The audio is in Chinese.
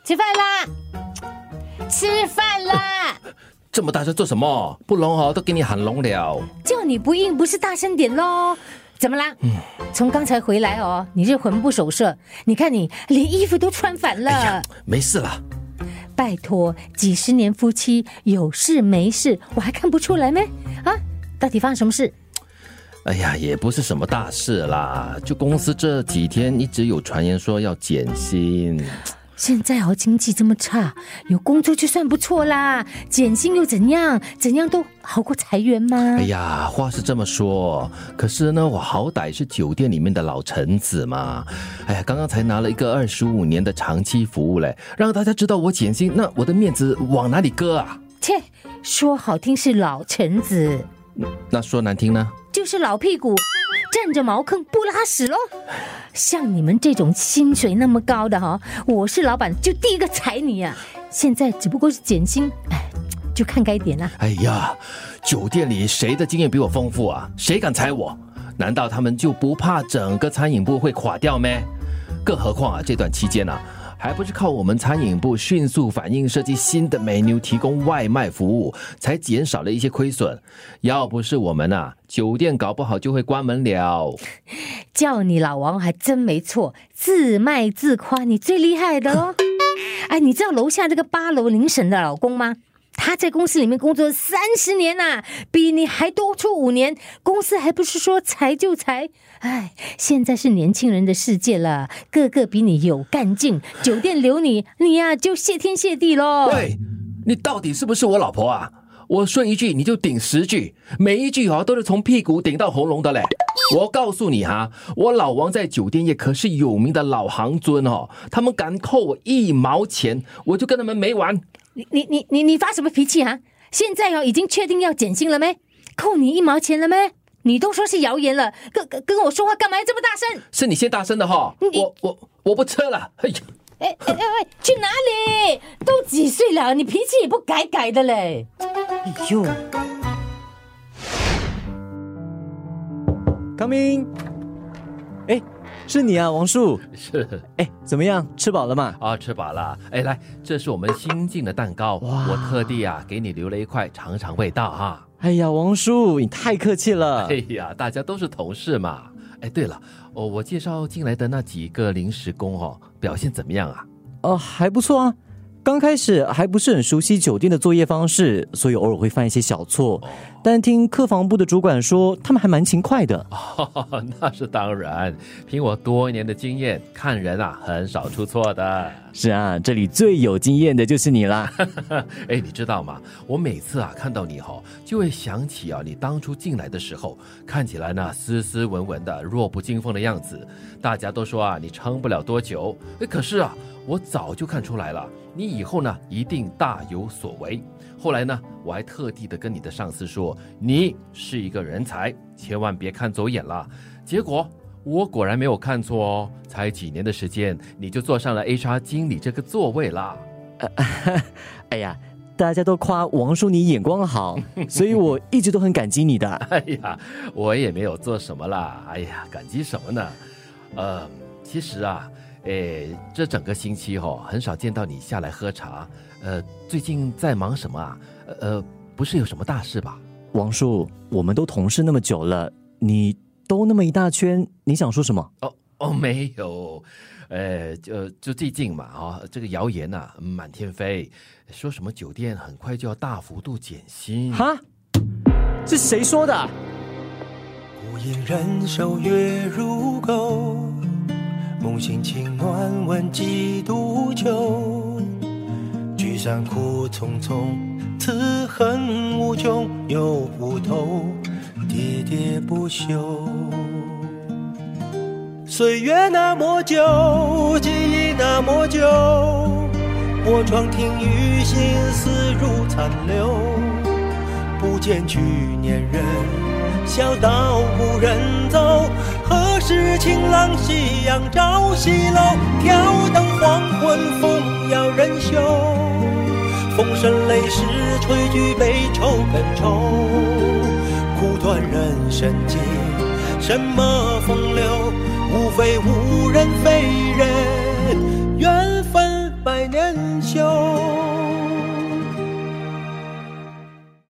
吃饭啦！吃饭啦！ 这么大声做什么？不聋哦，都给你喊聋了。 叫你不应，不是大声点咯？怎么啦？从刚才回来哦，你是魂不守舍。你看你连衣服都穿反了。 哎呀，没事啦。 拜托，几十年夫妻，有事没事，我还看不出来咩？啊，到底发生什么事？ 哎呀，也不是什么大事啦，就公司这几天一直有传言说要减薪。 现在经济这么差，有工作就算不错啦，减薪又怎样？怎样都好过裁员吗？ 哎呀，话是这么说，可是呢，我好歹是酒店里面的老臣子嘛。哎呀，刚刚才拿了一个25年的长期服务嘞，让大家知道我减薪，那我的面子往哪里搁啊？ 切，说好听是老臣子， 那说难听呢？ 就是老屁股，占着茅坑不拉屎咯。像你们这种薪水那么高的我是老板就第一个裁你啊！现在只不过是减薪，就看该点啦。 哎呀，酒店里谁的经验比我丰富啊？谁敢裁我？难道他们就不怕整个餐饮部会垮掉咩？更何况啊，这段期间啊，还不是靠我们餐饮部迅速反应，设计新的 menu， 提供外卖服务，才减少了一些亏损。要不是我们啊，酒店搞不好就会关门了。 叫你老王还真没错，自卖自夸，你最厉害的咯。哎，你知道楼下这个8楼林婶的老公吗？他在公司里面工作30年呐，比你还多出5年，公司还不是说裁就裁。哎，现在是年轻人的世界了，个个比你有干劲，酒店留你呀就谢天谢地咯。 喂，你到底是不是我老婆啊？我说一句你就顶10句，每一句都是从屁股顶到喉咙的嘞。我告诉你我老王在酒店业可是有名的老行尊他们敢扣我1毛钱，我就跟他们没完。 你发什么脾气啊？现在已经确定要减薪了没？扣你1毛钱了没？你都说是谣言了，跟我说话干嘛要这么大声？ 是你先大声的我不吃了。哎呀， 哎，去哪里？都几岁了，你脾气也不改的嘞。哎呦 ，Coming， 哎，是你啊，王树。 是。 哎，怎么样？吃饱了吗？ 吃饱了。哎，来，这是我们新进的蛋糕，我特地给你留了一块尝尝味道哈。 哎呀，王叔，你太客气了。 哎呀，大家都是同事嘛。哎，对了，我介绍进来的那几个临时工表现怎么样啊？ 还不错啊。刚开始还不是很熟悉酒店的作业方式，所以偶尔会犯一些小错。但听客房部的主管说，他们还蛮勤快的。 那是当然，凭我多年的经验，看人很少出错的。 是啊，这里最有经验的就是你啦。 哎，你知道吗？我每次看到你就会想起你当初进来的时候，看起来呢斯斯文文的，弱不禁风的样子。大家都说你撑不了多久。可是我早就看出来了，你以后呢一定大有所为。后来呢，我还特地的跟你的上司说，你是一个人才，千万别看走眼了。结果我果然没有看错才几年的时间，你就坐上了 HR 经理这个座位啦。 哎呀，大家都夸王叔你眼光好，所以我一直都很感激你的。 哎呀，我也没有做什么啦。哎呀，感激什么呢？其实这整个星期很少见到你下来喝茶。最近在忙什么不是有什么大事吧？ 王叔，我们都同事那么久了，你兜那么一大圈，你想说什么？ 没有，就最近嘛这个谣言满天飞，说什么酒店很快就要大幅度减薪。 哈？是谁说的？ 无言人手月如钩，梦醒情暖问几度秋。聚散苦匆匆，此恨无穷又无头，喋喋不休。岁月那么久，记忆那么久，我窗听雨，心思如残留。不见去年人，笑到无人走。何时晴朗夕阳照西楼？挑灯黄昏，风摇人袖。风声泪湿，吹举悲愁更愁。苦短人生经，什么风流？无非无人非人